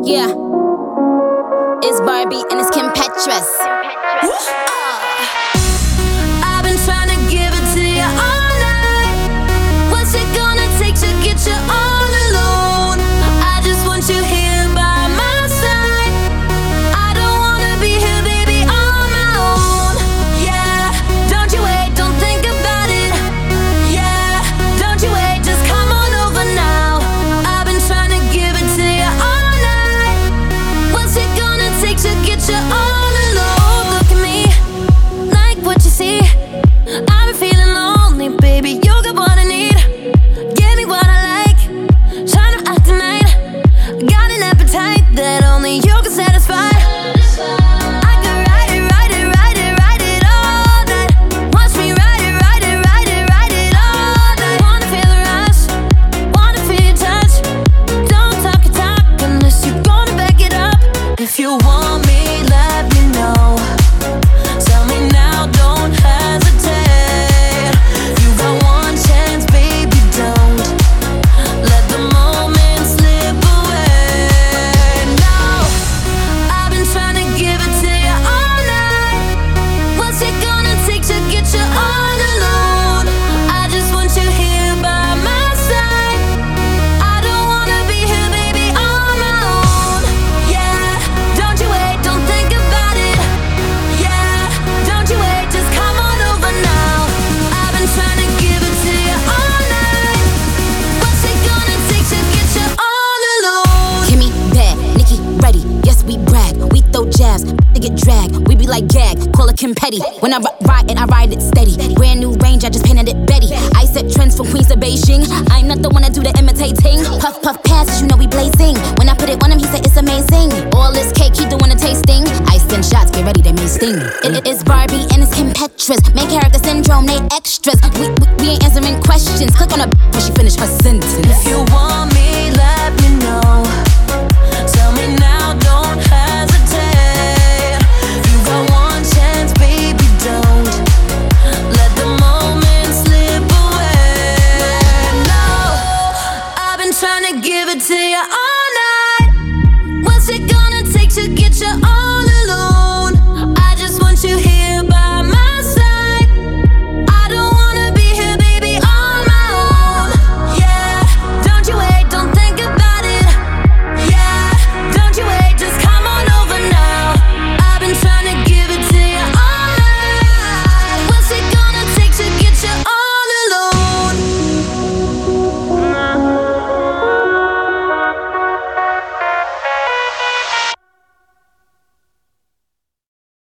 Yeah, it's Barbie and it's Kim Petras. I've been trying to give it to you all night. What's it gonna take to get you all alone? I just want you here by my side. I don't wanna be here, baby, on my own. Yeah, don't you wait, don't think about it. Yeah, don't you wait, just come on over now. I've been trying to give it to you all night. What's it gonna take to get you all alone? Look at me, like what you see. I've been feeling lonely, baby, you got what I need. Give me what I like, trying to act tonight. Got an appetite that only you can satisfy. I could ride it, ride it, ride it, ride it all night. Watch me ride it, ride it, ride it, ride it all night. Wanna feel the rush, wanna feel your touch. Don't talk your talk unless you're gonna back it up. If you want me, let me know. Tell me now, don't hesitate. You got one chance, baby, don't let the moment slip away. No, I've been trying to give it to you all night. What's it gonna take to get you all alone? I just want you here by my side. I don't wanna be here, baby, on my own. Yeah, don't you wait, don't think about it. Yeah, don't you wait, just come on over now. I've been trying to give it to you all night. What's it gonna take to get you all alone? Kimmy bad, Nikki ready. Yes, we brag, we throw jabs, to get dragged. We be like gag, call her Kim Petty. When I ride it, I ride it steady. Brand new range, I just painted it Betty. I set trends from Queens to Beijing. I'm not the one that do the imitating. Puff puff pass, you know we blazing. When I put it on him, he said it's amazing. All this cake, he doing a tasting. I send shots, get ready, they may sting. It's Barbie and it's Kim Petras. Main character syndrome, they extras. We ain't answering questions. Click on her when she finish her sentence. If you want me, let me know. Tell me now, don't hesitate. You got one chance, baby, don't let the moment slip away. No, I've been trying to give it to you all night. What's it gonna take to get you all